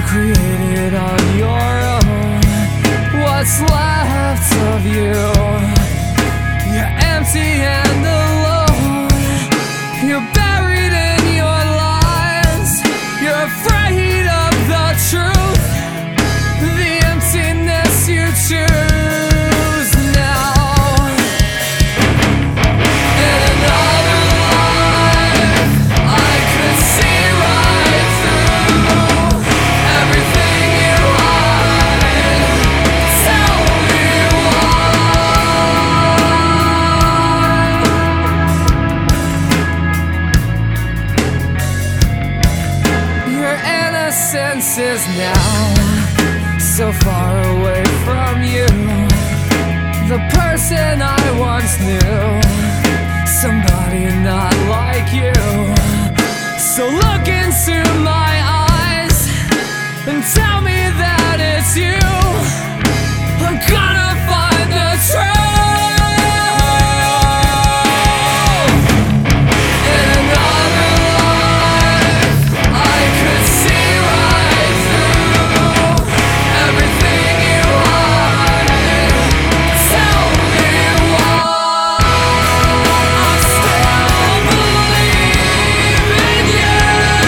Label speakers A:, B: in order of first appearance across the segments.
A: created on your own. What's left of you? You're empty and alone. You're buried in your lies. You're afraid of the truth, the emptiness you choose now. In another life, I could see right through everything you hide. Tell me why. Your innocence is now so far away from you, the person I once knew, somebody not like you. So look into my eyes and tell me that it's you. I'm gonna find the truth. In another life, I could see right through everything you hide. Tell me why. I still believe in you.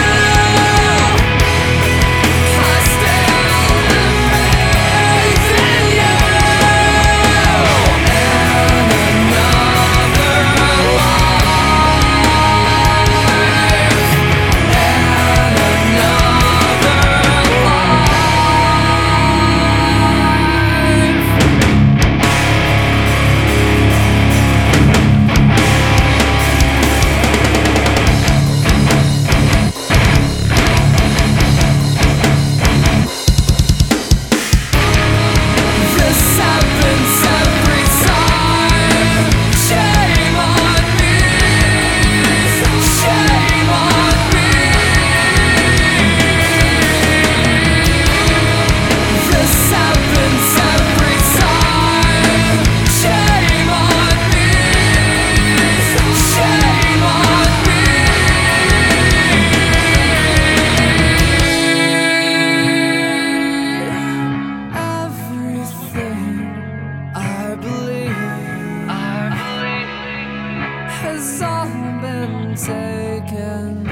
A: I still have faith in you. In another this happens every time. Shame on me. Shame on me. This happens every time. Shame on me. Shame on me. Everything I believe has all been taken.